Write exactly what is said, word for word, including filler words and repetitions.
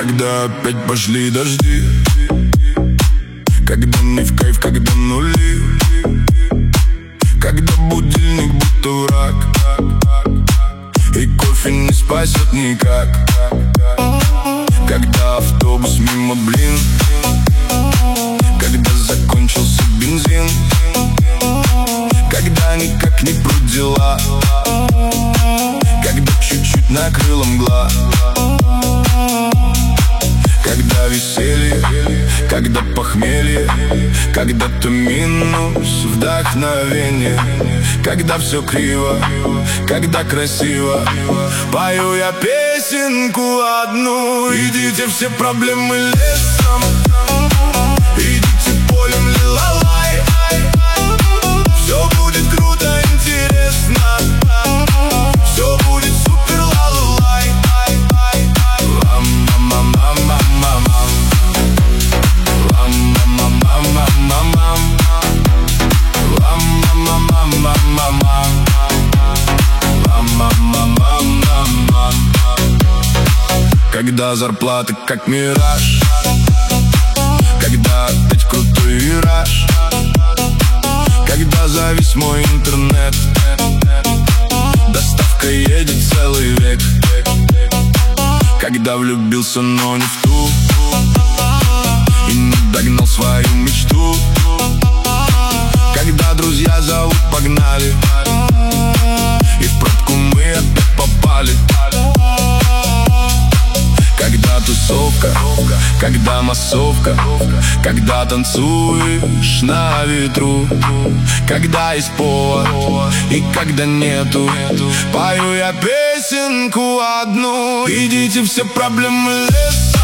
Когда опять пошли дожди, когда не в кайф, когда нули, когда будильник будто враг, и кофе не спасет никак. Когда автобус мимо, блин, когда закончился бензин, когда никак не прут дела, когда чуть-чуть накрыла мгла. Когда веселье, когда похмелье, когда-то минус вдохновение, когда все криво, когда красиво. Пою я песенку одну: идите все проблемы лесом, идите полем лилалай. Все будет круто, интересно, все будет супер лалалай. Когда зарплата как мираж, когда опять крутой вираж, когда завис мой интернет, доставка едет целый век, когда влюбился, но не в ту, и не догнал свою мечту, когда друзья зовут, погнали, и в пробку мы опять попали. Когда тусовка, когда массовка, когда танцуешь на ветру, когда есть повод и когда нету. Пою я песенку одну: идите все проблемы лесом.